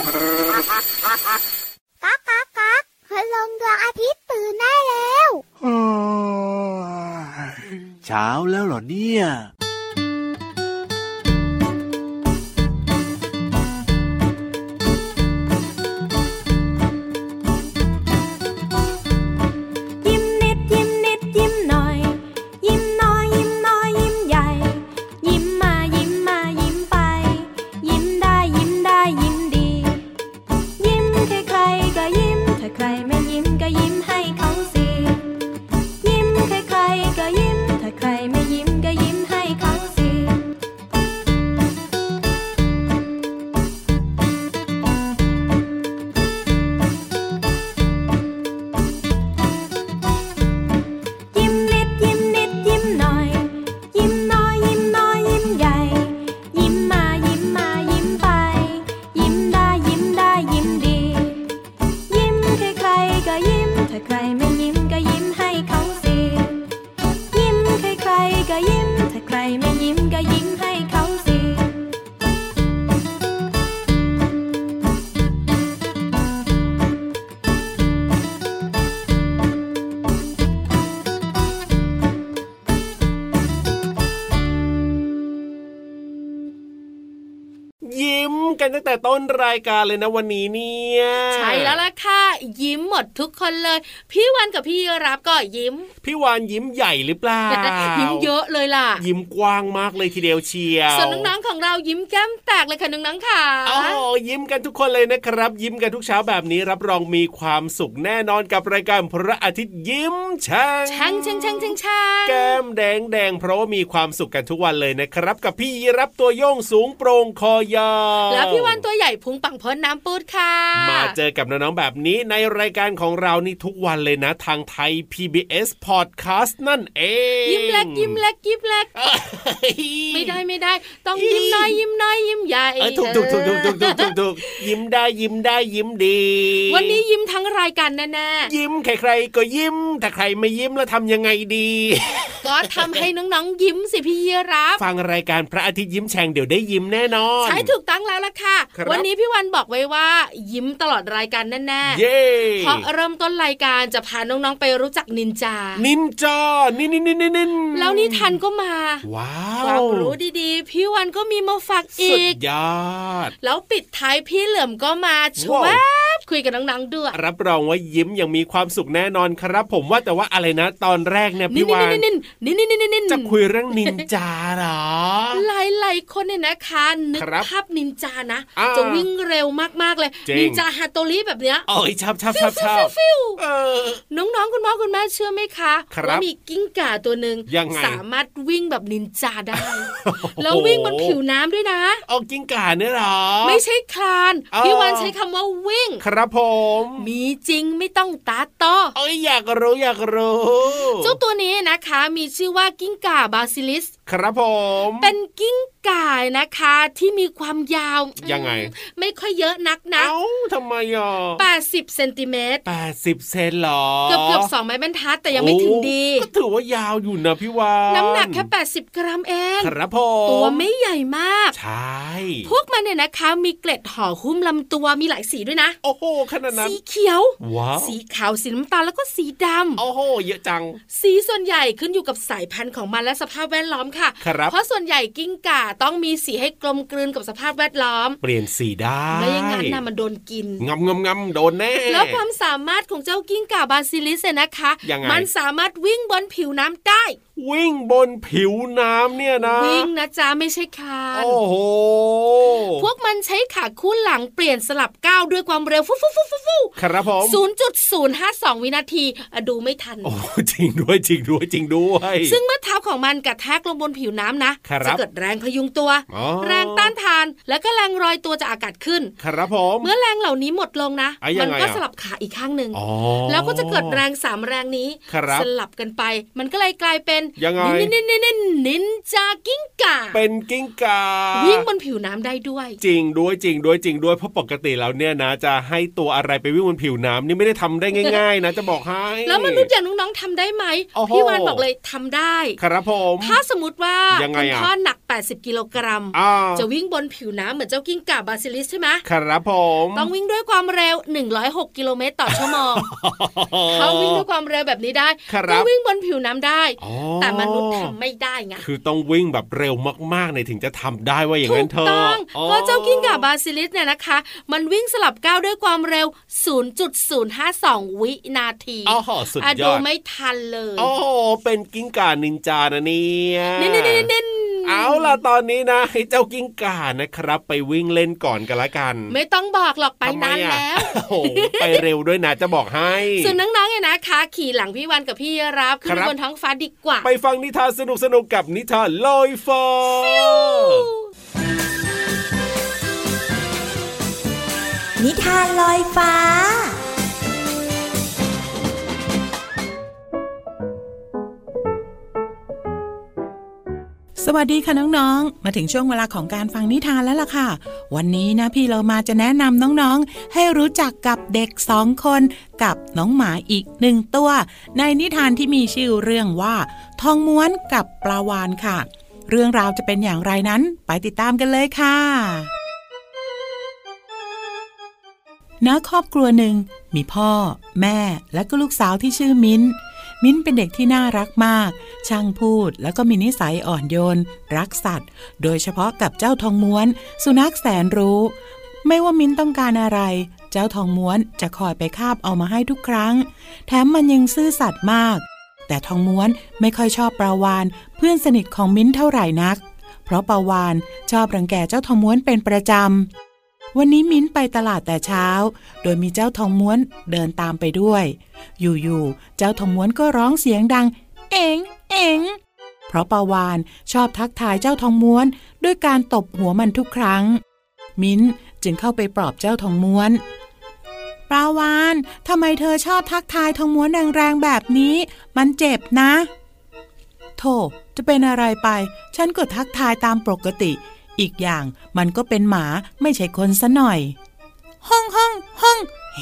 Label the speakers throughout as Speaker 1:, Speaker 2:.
Speaker 1: ก๊ากก๊ากก๊ากคืนลงดวงอาทิตย์ตื่นได้แล้ว
Speaker 2: เช้าแล้วเหรอเนี่ย
Speaker 3: ตั้งแต่ต้นรายการเลยนะวันนี้เนี่ย
Speaker 4: ใช่แล้วล่ะค่ะยิ้มหมดทุกคนเลยพี่วันกับพี่รับก็ยิ้ม
Speaker 3: พี่วานยิ้มใหญ่หรือเปล่า
Speaker 4: ยิ้มเยอะเลยล่ะ
Speaker 3: ยิ้มกว้างมากเลยทีเดียวเชียว
Speaker 4: ส่วนน้องๆของเรายิ้มแก้มแตกเลยค่ะน้องๆค่ะ
Speaker 3: โอ้ยิ้มกันทุกคนเลยนะครับยิ้มกันทุกเช้าแบบนี้รับรองมีความสุขแน่นอนกับรายการพระอาทิตย์ยิ้มช่างแก้มแดงเพราะว่ามีความสุขกันทุกวันเลยนะครับกับพี่รับตัวโยงสูงโปร่งคอยาว
Speaker 4: แล้วพี่วันตัวใหญ่พุงปังพ้นน้ำปูดค่ะ
Speaker 3: มาเจอกับน้องๆแบบนี้ในรายการของเรานี่ทุกวันเลยนะทางไทย PBS Podcast นั่นเอง
Speaker 4: ยิ้มเล็กยิ้มเล็กยิ้มเล็กไม่ได้ต้องยิ้มน้อยยิ้มน้อยยิ้มใหญ่
Speaker 3: ถูกยิ้มได้ยิ้มดี
Speaker 4: วันนี้ยิ้มทั้งรายการแน่
Speaker 3: ๆยิ้มใครๆก็ยิ้มถ้าใครไม่ยิ้มแล้วทำยังไงดี
Speaker 4: ก็ทำให้น้องๆยิ้มสิพี่รับ
Speaker 3: ฟังรายการพระอาทิตย์ยิ้มแฉ่งเดี๋ยวได้ยิ้มแน่นอน
Speaker 4: ใช่ถูกตั้งแล้วล่ะค่ะวันนี้พี่วันบอกไว้ว่ายิ้มตลอดรายการแน่ๆ
Speaker 3: เย้
Speaker 4: เพราะเริ่มต้นรายการจะพาน้องๆไปรู้จักนินจา
Speaker 3: นี่
Speaker 4: แล้วนิทานก็มา
Speaker 3: ว้าว
Speaker 4: ความรู้ดีๆพี่วันก็มีมาฝากอีกสุ
Speaker 3: ดยอด
Speaker 4: แล้วปิดท้ายพี่เหลื่อมก็มาชวบคุยกับน้องๆด้วย
Speaker 3: รับรองว่ายิ้มอย่างมีความสุขแน่นอนครับผมว่าแต่ว่าอะไรนะตอนแรกเนี่ยพี่วานจะคุยเรื่องนินจาหรอ
Speaker 4: หลายคนเนี่ยนะคะนึกภาพนินจานะจะวิ่งเร็วมากๆเลยนินจาฮาโตริแบบเนี้ย
Speaker 3: โอ้ยชับ
Speaker 4: น้องๆคุณพ่อคุณแม่เชื่อไหมคะว่ามีกิ้งก่าตัวนึงสามารถวิ่งแบบนินจาได้แล้ววิ่งบนผิวน้ำด้วยนะ
Speaker 3: กิ้งก่าเนี่ยหรอ
Speaker 4: ไม่ใช่คลานพี่วันใช้คำว่าวิ่ง
Speaker 3: ครับผม
Speaker 4: มีจริงไม่ต้องตาโต
Speaker 3: อยากรู้
Speaker 4: เจ้าตัวนี้นะคะมีชื่อว่ากิ้งก่าบาซิลิส
Speaker 3: ครับผม
Speaker 4: เป็นกิ้งก่านะคะที่มีความยาว
Speaker 3: ยังไง
Speaker 4: ไม่ค่อยเยอะนักนะ
Speaker 3: ทำไม
Speaker 4: 80 เซนติเมตร
Speaker 3: 80 เซนหรอ
Speaker 4: เกือบ2 ไม้บรรทัดแต่ยังไม่ถึงดี
Speaker 3: ก็ถือว่ายาวอยู่นะพี่วาน
Speaker 4: น้ำหนักแค่80 กรัมเอง
Speaker 3: ครับผม
Speaker 4: ตัวไม่ใหญ่มาก
Speaker 3: ใช่
Speaker 4: พวกมันเนี่ยนะคะมีเกล็ดห่อหุ้มลำตัวมีหลายสีด้วยนะ
Speaker 3: โอ้โหขนาดนั้น
Speaker 4: สีเขียว
Speaker 3: ว้าว
Speaker 4: สีขาวสีน้ำตาลแล้วก็สีดำ
Speaker 3: โอ้โหเยอะจัง
Speaker 4: สีส่วนใหญ่ขึ้นอยู่กับสายพันธุ์ของมันและสภาพแวดล้อมค่ะเพราะส่วนใหญ่กิ้งก่าต้องมีสีให้กลมกลืนกับสภาพแวดล้อม
Speaker 3: เปลี่ยนสีได้
Speaker 4: ไม่อย่างนั้นน่ะมันโดนกิน
Speaker 3: งำโดนแน่
Speaker 4: แล้วความสามารถของเจ้ากิ้งก่าบาซิลิสเนี่ยนะคะมันสามารถวิ่งบนผิวน้ำได้
Speaker 3: วิ่งบนผิวน้ำเนี่ยนะ
Speaker 4: วิ่งนะจ๊ะไม่ใช่คลาน
Speaker 3: โอ้โห
Speaker 4: พวกมันใช้ขาคู่หลังเปลี่ยนสลับก้าวด้วยความเร็วฟู
Speaker 3: ครับผม
Speaker 4: 0.052 วินาทีดูไม่ทัน
Speaker 3: โอ้จริงด้วย
Speaker 4: ซึ่งเมื่อเท้าของมันกระแทกลงบนผิวน้ำนะจะเกิดแรงพยุงตัวแรงต้านทานแล้วก็แรงรอยตัวจากอากาศขึ้น
Speaker 3: ครับผม
Speaker 4: เมื่อแรงเหล่านี้หมดลงนะมันก็สลับขาอีกข้างนึงแล้วก็จะเกิดแรง3แรงนี้สลับกันไปมันก็เลยกลายเป็น
Speaker 3: ยังไง
Speaker 4: นินจากิ้งก่า
Speaker 3: เป็นกิ้งก่า
Speaker 4: วิ่งบนผิวน้ำได้ด้วย
Speaker 3: จริงด้วยเพราะปกติแล้วเนี่ยนะจะให้ตัวอะไรไปวิ่งบนผิวน้ำนี่ไม่ได้ทำได้ง่ายๆนะจะบอกให้
Speaker 4: แล้วมนุษย์อย่างน้องๆทำได้ไหมพี่วานบอกเลยทำได้
Speaker 3: ครับผม
Speaker 4: ถ้าสมมติว่าคุณพ่อหนัก80 กิโลกรัมจะวิ่งบนผิวน้ำเหมือนเจ้ากิ้งก่าบาซิลิสใช่ไหม
Speaker 3: ครับผม
Speaker 4: ต้องวิ่งด้วยความเร็ว106 กิโลเมตรต่อชั่วโมงเขาวิ่งด้วยความเร็วแบบนี้ได้ก็วิ่งบนผิวน้ำได้แต่มนุษย์ทำไม่ได้ไง
Speaker 3: คือต้องวิ่งแบบเร็วมากๆเนี่ยถึงจะทำได้ว่าอย่างนั้นเถอะถูกต้อง
Speaker 4: ก็เจ้ากิ้งก่าบาซิลิสเนี่ยนะคะมันวิ่งสลับก้าวด้วยความเร็ว 0.052 วินาที
Speaker 3: สุดยอด
Speaker 4: ดูไม่ทันเลย
Speaker 3: เป็นกิ้งก่านินจานะเนี่ย
Speaker 4: เน้น
Speaker 3: เอาล่ะตอนนี้นะให้เจ้ากิ้งก่านะครับไปวิ่งเล่นก่อนกันละกัน
Speaker 4: ไม่ต้องบอกหรอกไปนานแล้ว
Speaker 3: ไปเร็วด้วยนะจะบอกให้
Speaker 4: ส่วนน้องๆเนี่ยนะคะขี่หลังพี่วันกับพี่รับขึ้นบนท้องฟ้าดีกว่า
Speaker 3: ไปฟังนิทานสนุกกับนิทานลอยฟ้า
Speaker 5: นิทานลอยฟ้า
Speaker 6: สวัสดีค่ะน้องๆมาถึงช่วงเวลาของการฟังนิทานแล้วล่ะค่ะวันนี้นะพี่เรามาจะแนะนำน้องๆให้รู้จักกับเด็ก2 คนกับน้องหมาอีก1 ตัวในนิทานที่มีชื่อเรื่องว่าทองม้วนกับปลาวาฬค่ะเรื่องราวจะเป็นอย่างไรนั้นไปติดตามกันเลยค่ะณ ครอบครัวหนึ่งมีพ่อแม่และก็ลูกสาวที่ชื่อมิ้นเป็นเด็กที่น่ารักมากช่างพูดแล้วก็มีนิสัยอ่อนโยนรักสัตว์โดยเฉพาะกับเจ้าทองม้วนสุนัขแสนรู้ไม่ว่ามิ้นต้องการอะไรเจ้าทองม้วนจะคอยไปคาบเอามาให้ทุกครั้งแถมมันยังซื่อสัตย์มากแต่ทองม้วนไม่ค่อยชอบปลาวาฬเพื่อนสนิทของมิ้นเท่าไหร่นักเพราะปลาวาฬชอบรังแกเจ้าทองม้วนเป็นประจำวันนี้มิ้นไปตลาดแต่เช้าโดยมีเจ้าทองม้วนเดินตามไปด้วยอยู่ๆเจ้าทองม้วนก็ร้องเสียงดังเอ๋งเพราะปลาวาฬชอบทักทายเจ้าทองม้วนด้วยการตบหัวมันทุกครั้งมิ้นจึงเข้าไปปลอบเจ้าทองม้วนปลาวาฬทำไมเธอชอบทักทายทองม้วนแรงๆแบบนี้มันเจ็บนะโธ่จะเป็นอะไรไปฉันก็ทักทายตามปกติอีกอย่างมันก็เป็นหมาไม่ใช่คนซะหน่อยห้องแฮ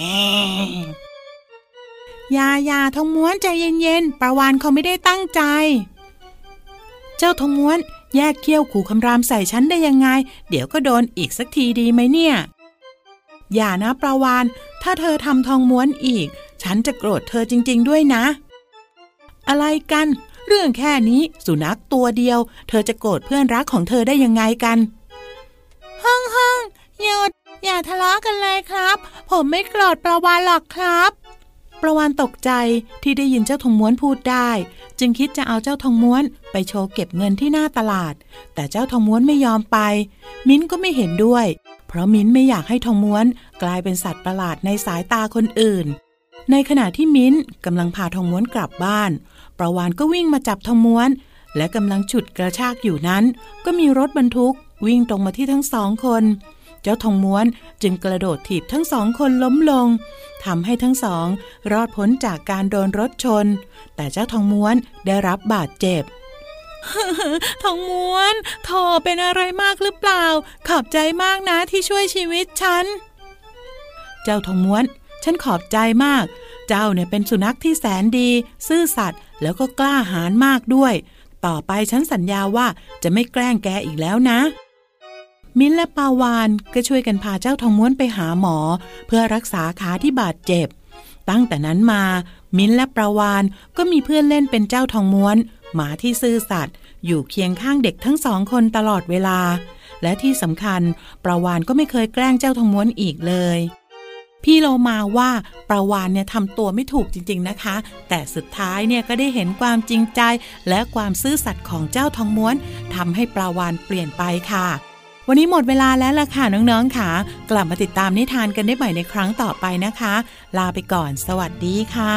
Speaker 6: ยาทองม้วนใจเย็นๆปลาวาฬเขาไม่ได้ตั้งใจเจ้าทองม้วนแยกเขี้ยวขู่คำรามใส่ฉันได้ยังไงเดี๋ยวก็โดนอีกสักทีดีไหมเนี่ยอย่านะปลาวาฬถ้าเธอทำทองม้วนอีกฉันจะโกรธเธอจริงๆด้วยนะอะไรกันเรื่องแค่นี้สุนัขตัวเดียวเธอจะโกรธเพื่อนรักของเธอได้ยังไงกันห้องหยุดอย่าทะเลาะกันเลยครับผมไม่โกรธปลาวาฬหรอกครับปลาวาฬตกใจที่ได้ยินเจ้าทองม้วนพูดได้จึงคิดจะเอาเจ้าทองม้วนไปโชว์เก็บเงินที่หน้าตลาดแต่เจ้าทองม้วนไม่ยอมไปมิ้นก็ไม่เห็นด้วยเพราะมิ้นไม่อยากให้ทองม้วนกลายเป็นสัตว์ประหลาดในสายตาคนอื่นในขณะที่มิ้นกำลังพาทองม้วนกลับบ้านปลาวาฬก็วิ่งมาจับทองม้วนและกำลังฉุดกระชากอยู่นั้นก็มีรถบรรทุกวิ่งตรงมาที่ทั้ง2 คนเจ้าทองม้วนจึงกระโดดถีบทั้ง2 คนล้มลงทำให้ทั้ง2รอดพ้นจากการโดนรถชนแต่เจ้าทองม้วนได้รับบาดเจ็บ ทองม้วนโธ่เป็นอะไรมากหรือเปล่าขอบใจมากนะที่ช่วยชีวิตฉันเจ้าทองม้วนฉันขอบใจมากเจ้าเนี่ยเป็นสุนัขที่แสนดีซื่อสัตย์แล้วก็กล้าหาญมากด้วยต่อไปฉันสัญญาว่าจะไม่แกล้งแกอีกแล้วนะมิ้นและปลาวาฬก็ช่วยกันพาเจ้าทองม้วนไปหาหมอเพื่อรักษาขาที่บาดเจ็บตั้งแต่นั้นมามิ้นและปลาวาฬก็มีเพื่อนเล่นเป็นเจ้าทองม้วนหมาที่ซื่อสัตย์อยู่เคียงข้างเด็กทั้ง2 คนตลอดเวลาและที่สำคัญปลาวาฬก็ไม่เคยแกล้งเจ้าทองม้วนอีกเลยพี่โลมาว่าปลาวาฬเนี่ยทำตัวไม่ถูกจริงๆนะคะแต่สุดท้ายเนี่ยก็ได้เห็นความจริงใจและความซื่อสัตย์ของเจ้าทองม้วนทำให้ปลาวาฬเปลี่ยนไปค่ะวันนี้หมดเวลาแล้วล่ะค่ะน้องๆค่ะกลับมาติดตามนิทานกันได้ใหม่ในครั้งต่อไปนะคะลาไปก่อนสวัสดีค่ะ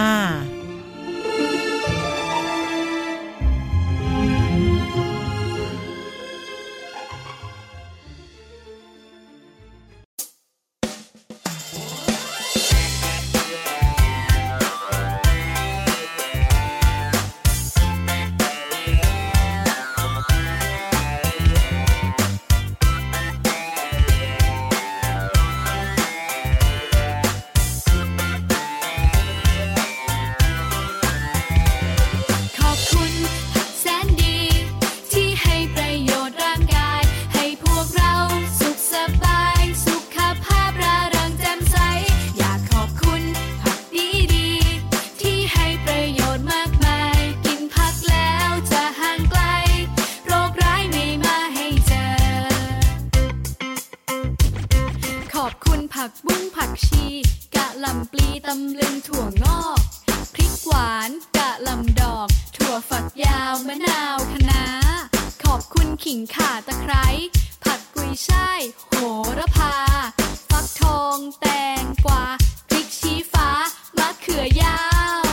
Speaker 7: ผักบุ้งผักชีกะหล่ำปลีตำลึงถั่วงอกพริกหวานกะหล่ำดอกถั่วฝักยาวมะนาวคะน้าขอบคุณขิงข่าตะไคร้ผักกุยช่ายโหระพาฟักทองแตงกวาพริกชี้ฟ้ามะเขือยาว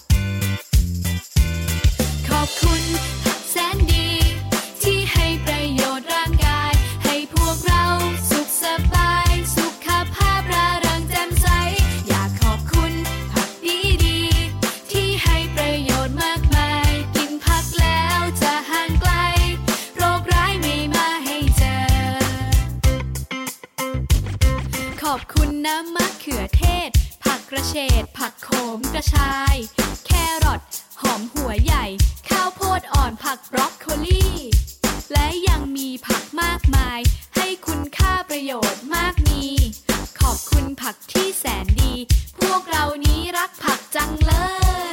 Speaker 7: ขอบคุณผักแสนดีที่ให้ประโยชน์ร่างกายให้พวกเราสุขสบายสุขภาพร่าเริงแจ่มใสอยากขอบคุณผักดีๆที่ให้ประโยชน์มากมายกินผักแล้วจะห่างไกลโรคร้ายไม่มาให้เจอขอบคุณน้ำมะเขือเทศผักกระเฉดผักโขมกระชายแครอทหอมหัวใหญ่ข้าวโพดอ่อนผักบรอกโคลีและยังมีผักมากมายให้คุณค่าประโยชน์มากมีขอบคุณผักที่แสนดีพวกเรานี้รักผักจังเลย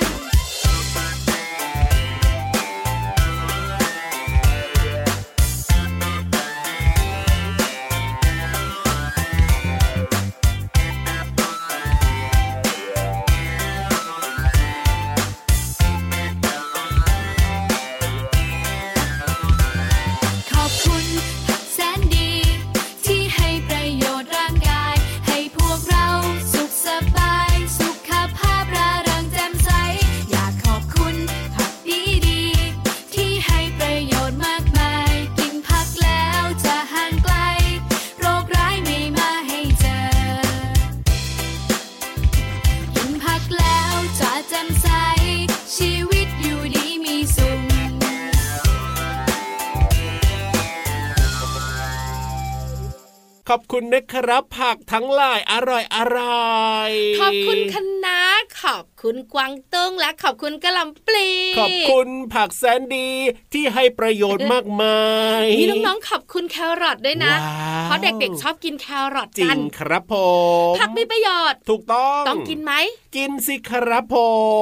Speaker 3: ขอบคุณนะครับผักทั้งหลายอร่อยอร่อย
Speaker 4: ขอบคุณคะน้าขอบคุณกวางตุ้งและขอบคุณกะหล่ำปลี
Speaker 3: ขอบคุณผักแสนดีที่ให้ประโยชน์มากมาย
Speaker 4: นี่น้องๆขอบคุณแครอทด้วยนะเพราะเด็กๆชอบกินแครอทกัน
Speaker 3: จริงครับผม
Speaker 4: ผักมีประโยชน์
Speaker 3: ถูกต้อง
Speaker 4: กินไหม
Speaker 3: กินสิครับผม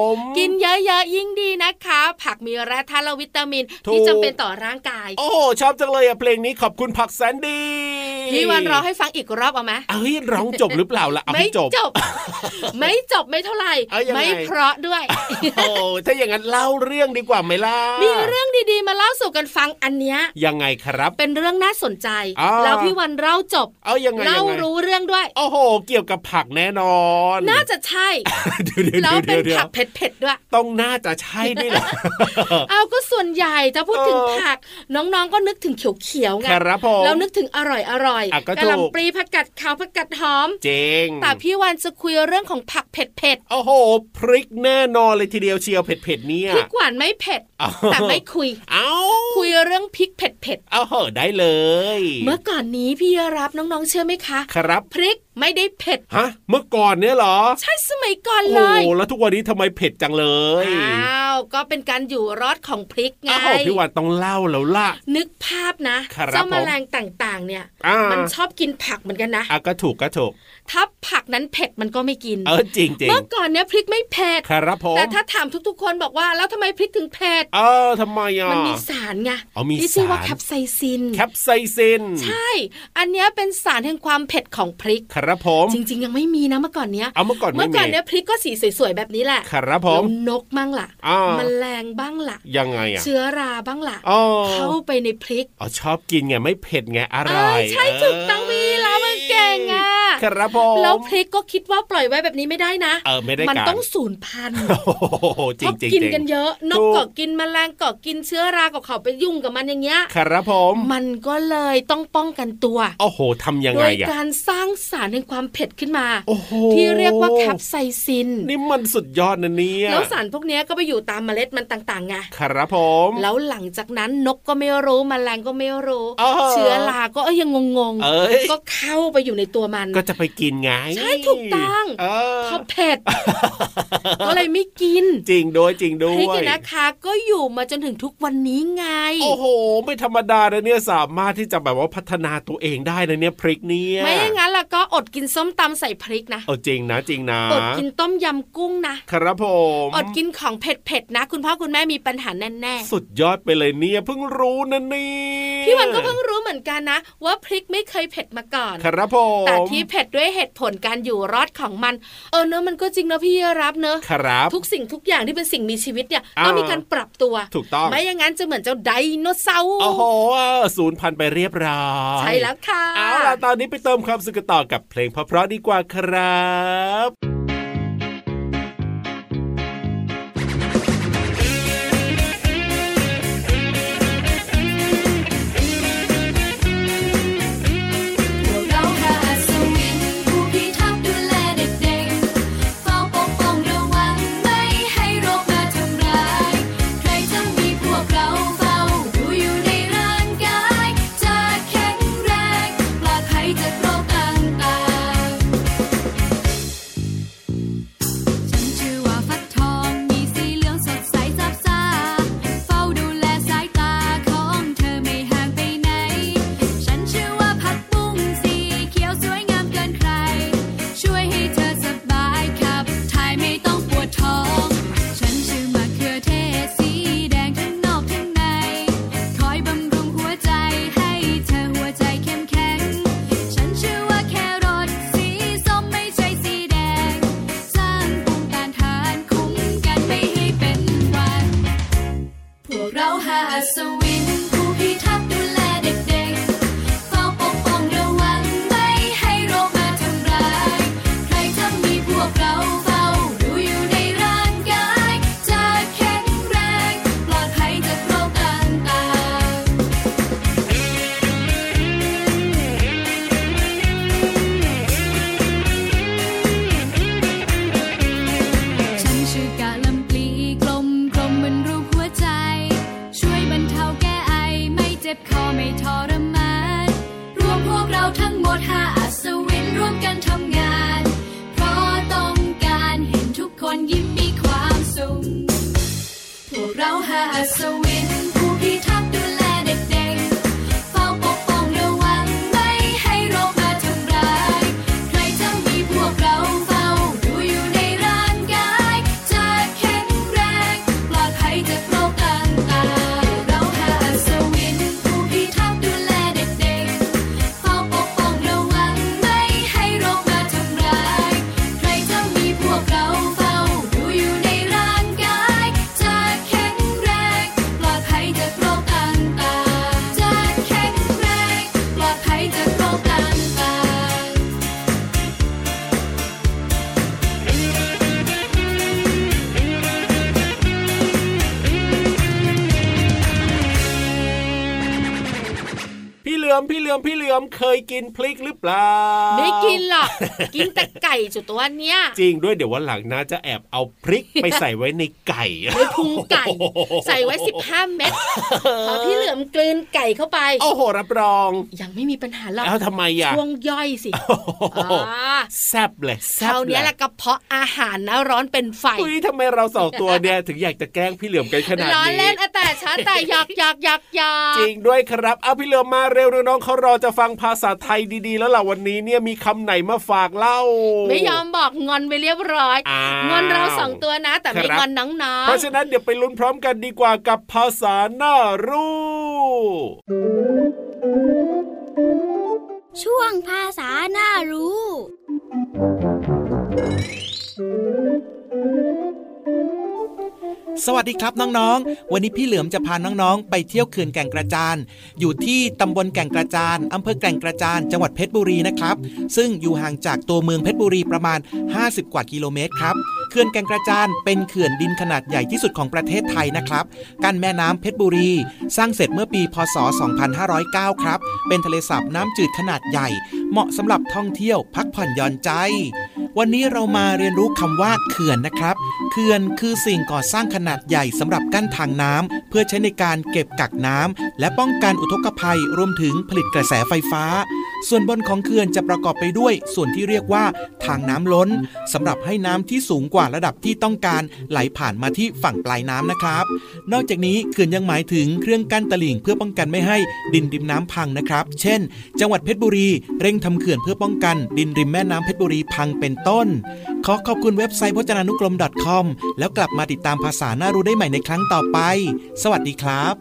Speaker 4: กินเยอะๆยิ่งดีนะคะผักมีแร่ธาตุและวิตามินที่จำเป็นต่อร่างกาย
Speaker 3: โอ้ชอบจังเลยเพลงนี้ขอบคุณผักแสนดี
Speaker 4: พี่วันร้องให้ฟังอีกรอบเอาไหม
Speaker 3: ร้องจบหรือเปล่าล่ะเอาให้จบ
Speaker 4: ไม่จบไม่เท่าไหร่ไม่เพราะด้วย
Speaker 3: โอ้ถ้าอย่างนั้นเล่าเรื่องดีกว่าไหมล่ะ
Speaker 4: มีเรื่องดีๆมาเล่าสู่กันฟังอันเนี้ย
Speaker 3: ยังไงครับ
Speaker 4: เป็นเรื่องน่าสนใจแล้วพี่วันเล่าจบ
Speaker 3: ยังไง
Speaker 4: เล่ารู้เรื่องด้วย
Speaker 3: โอ้โหเกี่ยวกับผักแน่นอน
Speaker 4: น่าจะใช่แล้วเป็นผักเผ็ดๆด้วย
Speaker 3: ต้องน่าจะใช่ด้วยแหละ
Speaker 4: เอาก็ส่วนใหญ่ถ้าพูดถึงผักน้องๆก็นึกถึงเขียวๆไงแล้วนึกถึงอร่อยๆกะหล่ำปลีผักกาดขาวผักกาดหอม
Speaker 3: จริง
Speaker 4: แต่พี่วันจะคุยเรื่องของผักเผ็ด
Speaker 3: ๆโอ้โหพริกแน่นอนเลยทีเดียวเชียวเผ็ดๆเนี่ย
Speaker 4: พริกหวานไม่เผ็ดแต่ไม่คุยคุยเรื่องพริกเผ็ด
Speaker 3: ๆได้เลย
Speaker 4: เมื่อก่อนนี้พี่รับน้องๆเชื่อไหมคะ
Speaker 3: ครับ
Speaker 4: พริกไม่ได้เผ็ด
Speaker 3: ฮะเมื่อก่อนเนี่ยเหรอ
Speaker 4: ใช่สมัยก่อนเลย
Speaker 3: โอ้แล้วทุกวันนี้ทำไมเผ็ดจังเลย
Speaker 4: ก็เป็นการอยู่รอดของพริกไง
Speaker 3: พี่วันต้องเล่าแล้วล่ะ
Speaker 4: นึกภาพนะเจ้าแมลงต่างๆเนี่ยมันชอบกินผักเหมือนกันนะ
Speaker 3: ก็ถูก
Speaker 4: ถ้าผักนั้นเผ็ดมันก็ไม่กิน
Speaker 3: จริง
Speaker 4: เมื่อก่อนเนี่ยพริกไม่เผ็ด
Speaker 3: ครับผม
Speaker 4: แต่ถ้าถามทุกๆคนบอกว่าแล้วทำไมพริกถึงเผ็ด
Speaker 3: ทำไม
Speaker 4: มันมีสารไงที่ชื่อว่าแคปไซซินใช่อันนี้เป็นสารแห่งความเผ็ดของพริก
Speaker 3: ครับผม
Speaker 4: จริงๆยังไม่มีนะเมื่อก่อนเนี้ย
Speaker 3: เมื่อก่อน
Speaker 4: เนี่ยพริกก็สีสวยๆแบบนี้แหละ
Speaker 3: ครับผม
Speaker 4: นกบ้างล่ะแมลงบ้างล่ะ
Speaker 3: ยังไง
Speaker 4: เชื้อราบ้างล่ะเข้าไปในพริก
Speaker 3: ชอบกินไงไม่เผ็ดไงอร่อย
Speaker 4: ใช่ถูกต้องมีแล้วมันเก่งอ่ะ
Speaker 3: ครับผม
Speaker 4: แล้วพริกก็คิดว่าปล่อยไว้แบบนี้ไม่ได้นะ
Speaker 3: ไม่ได้
Speaker 4: มันต้องสูญพันธุ์
Speaker 3: จริง
Speaker 4: ๆกินกันเยอะนกก็กินแมลงก็กินเชื้อราก็เขาไปยุ่งกับมันอย่างเงี้ย
Speaker 3: ครับผม
Speaker 4: มันก็เลยต้องป้องกันตัว
Speaker 3: โอ้โหทำยังไง
Speaker 4: โดยการสร้างสารแห่งความเผ็ดขึ้นมาที่เรียกว่าแคปไซซิน
Speaker 3: นี่มันสุดยอดนะเนี่ย
Speaker 4: แล้วสารพวกนี้ก็ไปอยู่ตามเมล็ดมันต่างๆไง
Speaker 3: ครับผม
Speaker 4: แล้วหลังจากนั้นนกก็ไม่รู้แมลงก็ไม่รู้เชื้อราก็ยังงงๆก็เข้าไปอยู่ในตัวมัน
Speaker 3: ก็จะไปกินไง
Speaker 4: ใช่ถูกต้องพอเผ็ดก็เลยไม่กิน
Speaker 3: จริงด้วย
Speaker 4: พริกนะคะก็อยู่มาจนถึงทุกวันนี้ไง
Speaker 3: โอ้โหไม่ธรรมดานะเนี่ยสามารถที่จะแบบว่าพัฒนาตัวเองได้นะเนี่ยพริกเนี่ย
Speaker 4: ไม่อย่างนั้นล่ะก็อดกินส้มตำใส่พริกนะ
Speaker 3: จริงนะ
Speaker 4: อดกินต้มยำกุ้ง
Speaker 3: นะครับผม
Speaker 4: อดกินของเผ็ดๆนะคุณพ่อคุณแม่มีปัญหาแน่
Speaker 3: ๆสุดยอดไปเลยเนี่ยเพิ่งรู้นะนี่
Speaker 4: พี่วันก็เพิ่งรู้เหมือนกันนะว่าพริกไม่เคยเผ็ดมาก่อน
Speaker 3: ครับผม
Speaker 4: แต่ที่เผ็ดด้วยเหตุผลการอยู่รอดของมันเนอะมันก็จริงนะพี่รับเนอะ
Speaker 3: ครับ
Speaker 4: ทุกสิ่งทุกอย่างที่เป็นสิ่งมีชีวิตเนี่ยต้องมีการปรับตัว
Speaker 3: ถูกต้อง
Speaker 4: ไม่อย่างนั้นจะเหมือนเจ้าไดโนเสาร์
Speaker 3: โอ้โหสูญพันธุ์ไปเรียบร้อย
Speaker 4: ใช่แล้วค่ะ
Speaker 3: เอาล่ะตอนนี้ไปเติมความสุขต่อกับเพลงเพราะๆดีกว่าครับพี่เหลือมเคยกินพริกหรือเปล่า
Speaker 4: ไม่กินหรอกกินแต่ไก่จุดตัวเนี้ย
Speaker 3: จริงด้วยเดี๋ยววันหลังนะจะแอบเอาพริกไปใส่ไว้ในไก่
Speaker 4: ในพุงไก่ใส่ไว้15 เม็ดพอพี่เหลือมกลืนไก่เข้าไป
Speaker 3: โอ้โหรับรอง
Speaker 4: ยังไม่มีปัญหาหรอก
Speaker 3: แล้วทำไมอ่ะ
Speaker 4: ช่วงย่อยสิ
Speaker 3: แซ่บเลย
Speaker 4: แซ่บเลยแหละกระเพาะอาหารนะร้อนเป็นไฟ
Speaker 3: อุ้ยทำไมเราสองตัวเนี่ยถึงอยากจะแกล้งพี่เหลือมกันขนาดนี้ล้อ
Speaker 4: เล่นแต่ช้าแต่อยาก
Speaker 3: จริงด้วยครับเอาพี่เหลือมมาเร็วน้องเขารอจะฟังภาษาไทยดีๆแล้วล่ะวันนี้เนี่ยมีคำไหนมาฝากเล่า
Speaker 4: ไม่ยอมบอกงอนไปเรียบร้อยงอนเราสองตัวนะแต่ไม่งอนน้องๆ
Speaker 3: เพราะฉะนั้นเดี๋ยวไปลุ้นพร้อมกันดีกว่ากับภาษาน่ารู้
Speaker 1: ช่วงภาษาน่ารู้
Speaker 8: สวัสดีครับน้องๆวันนี้พี่เหลือมจะพาน้องๆไปเที่ยวเขื่อนแก่งกระจานอยู่ที่ตำบลแก่งกระจานอำเภอแก่งกระจานจังหวัดเพชรบุรีนะครับซึ่งอยู่ห่างจากตัวเมืองเพชรบุรีประมาณ50กว่ากิโลเมตรครับเขื่อนแก่งกระจานเป็นเขื่อนดินขนาดใหญ่ที่สุดของประเทศไทยนะครับกั้นแม่น้ำเพชรบุรีสร้างเสร็จเมื่อปีพ.ศ. 2509ครับเป็นทะเลสาบน้ำจืดขนาดใหญ่เหมาะสำหรับท่องเที่ยวพักผ่อนหย่อนใจวันนี้เรามาเรียนรู้คำว่าเขื่อนนะครับเขื่อนคือสิ่งก่อสร้างขนาดใหญ่สำหรับกั้นทางน้ำเพื่อใช้ในการเก็บกักน้ำและป้องกันอุทกภัยรวมถึงผลิตกระแสไฟฟ้าส่วนบนของเขื่อนจะประกอบไปด้วยส่วนที่เรียกว่าทางน้ำล้นสำหรับให้น้ำที่สูงกว่าระดับที่ต้องการไหลผ่านมาที่ฝั่งปลายน้ำนะครับนอกจากนี้เขื่อนยังหมายถึงเครื่องกั้นตลิ่งเพื่อป้องกันไม่ให้ดินริมน้ำพังนะครับเช่นจังหวัดเพชรบุรีเร่งทำเขื่อนเพื่อป้องกันดินริมแม่น้ำเพชรบุรีพังเป็นต้นขอขอบคุณเว็บไซต์พจนานุกรม .com แล้วกลับมาติดตามภาษาน่ารู้ได้ใหม่ในครั้งต่อไปสวัสดีครับ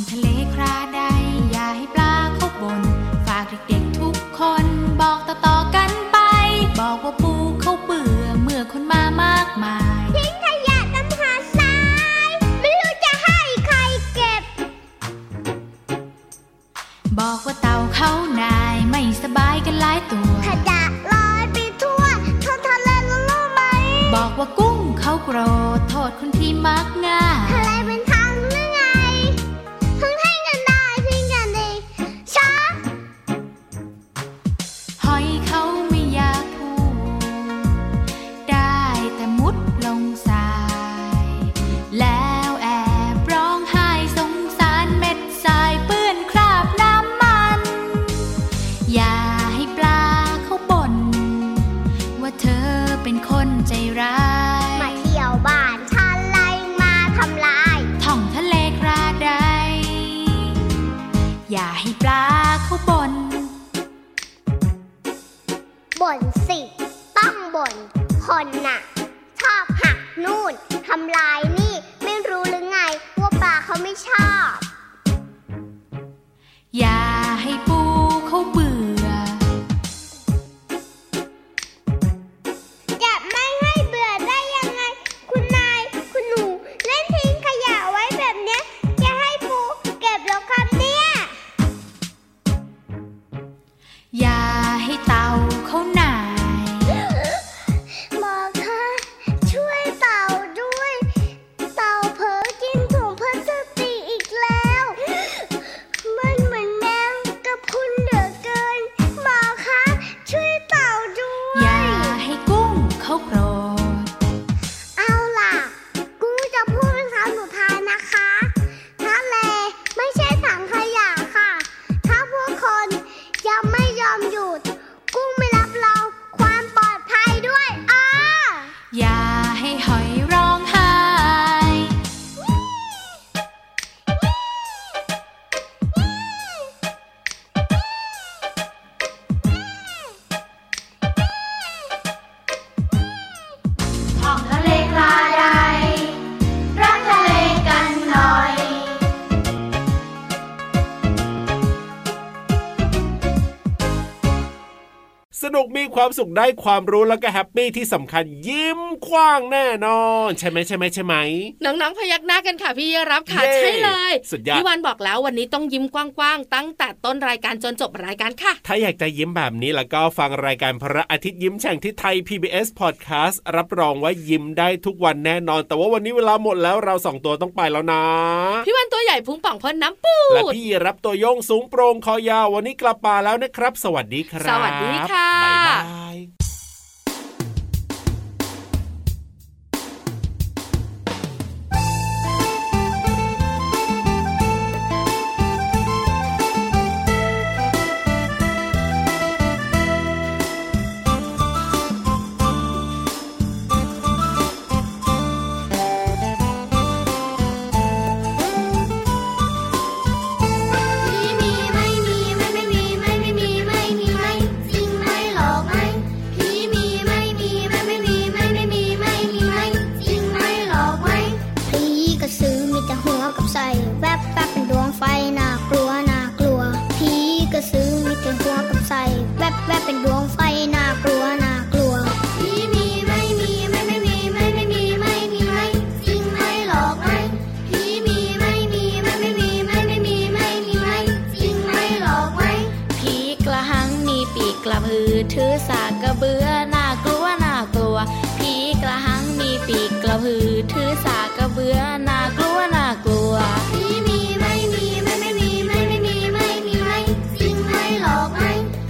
Speaker 7: ทะเลคราใดอย่าให้ปลาเขาบ่นฝากเด็กๆทุกคนบอกต่อๆกันไปบอกว่าปูเขาเบื่อเมื่อคนมามากมาย
Speaker 1: ทิ้งขยะน้ำหาดทรายไม่รู้จะให้ใครเก็บ
Speaker 7: บอกว่าเต่าเขานายไม่สบายกันหลายตัว
Speaker 1: ขยะลอยไปทั่วท้องทะเลรู้ไหม
Speaker 7: บอกว่ากุ้งเขาโกรธโทษคนที่มักง่าย
Speaker 1: ทะเลเป็นทางหรือไงเพิ่งให้เงินได้ทิ้งกันดีช้า
Speaker 7: หอยเขาไม่อยากพูดได้แต่มุดลงทรายแล้วแอบร้องไห้สงสารเม็ดทรายเปื้อนคราบน้ำมันอย่าให้ปลาเขาบ่นว่าเธอเป็นคนใจร้าย
Speaker 1: มาเที่ยวบ้านฉันไล่มาทำลาย
Speaker 7: ท่องทะเลคราใดอย่าให้ปลาเขาบ่น
Speaker 1: สิต้องบ่นคนน่ะชอบหักนู่นทำลายนี่ไม่รู้หรือไงว่าปลาเขาไม่ชอบ
Speaker 7: อย่าให้ปูเขาเบื่อ
Speaker 1: จะไม่ให้เบื่อได้ยังไงคุณนายคุณหนูเล่นทิ้งขยะไว้แบบเนี้ยจะให้ปูเก็บหรอครับเนี่ย
Speaker 7: อย่าให้เต่าเขาหน่าย
Speaker 1: บอกค่ะช่วยเต่าด้วยเต่าเผลอกินถุงพลาสติกอีกแล้วมันเหมือนแมงกะพรุนเหลือเกินบอกค่ะช่วยเต่าด้วย
Speaker 7: อย่าให้กุ้งเขาโกรธ
Speaker 1: เอาล่ะกูจะพูดเป็นคำสุดท้ายนะคะทะเลไม่ใช่ถังขยะค่ะถ้าพวกคนยังไม่ยอมหยุดกุ้งไม่รับรองความปลอดภัยด้วย
Speaker 7: อย่าให้หอยร้องไห้ท่องทะเลคลาใดรักทะเลกันหน่อย
Speaker 3: สนุกมีความสุขได้ความรู้แล้วก็แฮปปี้ที่สำคัญยิ้มกว้างแน่นอนใช่ไหม
Speaker 4: น้องๆพยักหน้ากันค่ะพี่รับค่ะใช่เลยพี่วันบอกแล้ววันนี้ต้องยิ้มกว้างๆตั้งแต่ต้นรายการจนจบรายการค่ะ
Speaker 3: ถ้าอยากจะยิ้มแบบนี้แล้วก็ฟังรายการพระอาทิตย์ยิ้มแฉ่งที่ไทย PBS Podcast รับรองว่ายิ้มได้ทุกวันแน่นอนแต่ว่าวันนี้เวลาหมดแล้วเรา2ตัวต้องไปแล้วนะ
Speaker 4: พี่วันตัวใหญ่พุงป่องพ่นน้ำปู
Speaker 3: และพี่รับตัวโยงสูงโปร่งคอยาววันนี้กลับมาแล้วนะครับสวัสดีครับ
Speaker 4: สวัสดีค่ะ
Speaker 3: บ๊ายบาย
Speaker 1: เป็นดวงไฟน่ากลัวน่ากลัวผีมีไม่มีไม่มีไม่มีไม่มีไม่จริงไม่หลอกไม่ผีมีไม่มีไม่มีไม่มีไม่มีไม่จริงไม่หลอกไม่
Speaker 7: ผีกระหังมีปีกกระพือถือสากกระเบือน่ากลัวน่ากลัวผีกระหังมีปีกกระพือถือสากกระเบือน่ากลัวน่ากลัว
Speaker 1: ผีมีไม่มีไม่มีไม่มีไม่มีไม่จริงไม่หลอกไม่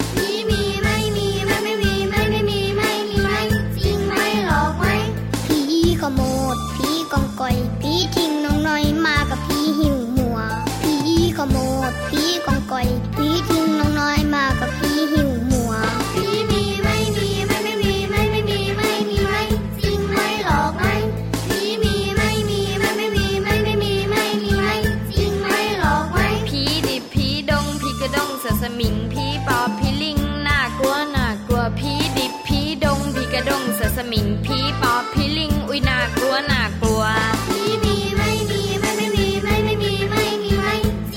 Speaker 1: ขโมดผีกองก่อยผีทิ้งน้องน้อยมากับผีหิวหัวผีขโมดผีกองก่อยผีทิ้งน้องน้อยมากับผีหิวหัวผีมีไม่มีไม่มีไม่มีไม่มีไม่จริงไม่หลอกไม่ผีมีไม่มีไม่มีไม่มีไม่มีไม่จริงไม่หลอกไม่
Speaker 7: ผีดิบผีดงผีกระดงเสือสมิงผีปอบผีลิงน่ากลัวน่ากลัวผีดิบผีดงผีกระดงเสือสมิงผีปอบผีลิงอุ้ยน่ากลัวน่ากลัว
Speaker 1: ผีมีไม่มีไม่มีไม่มีไม่มีไม่จ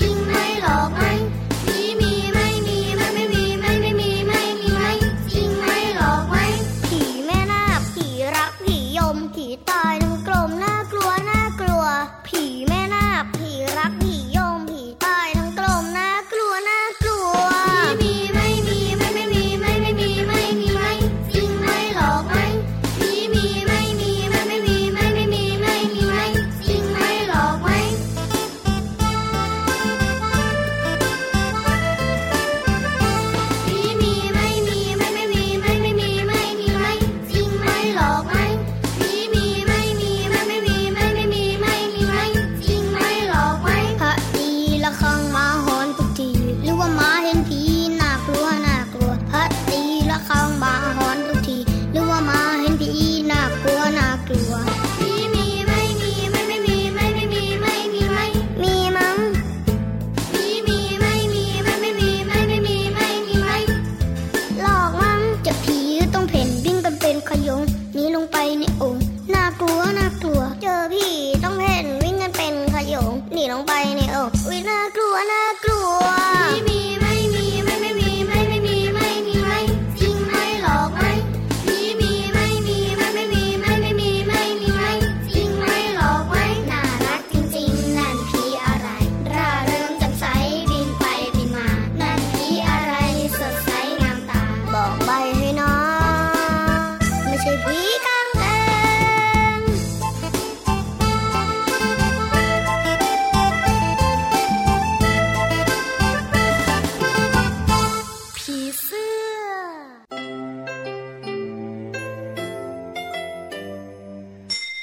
Speaker 1: ผีเสื้อ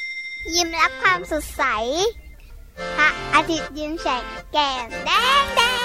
Speaker 1: ยิ้มรับความสดใสพระอาทิตย์ยิ้มแฉกแก้มแดง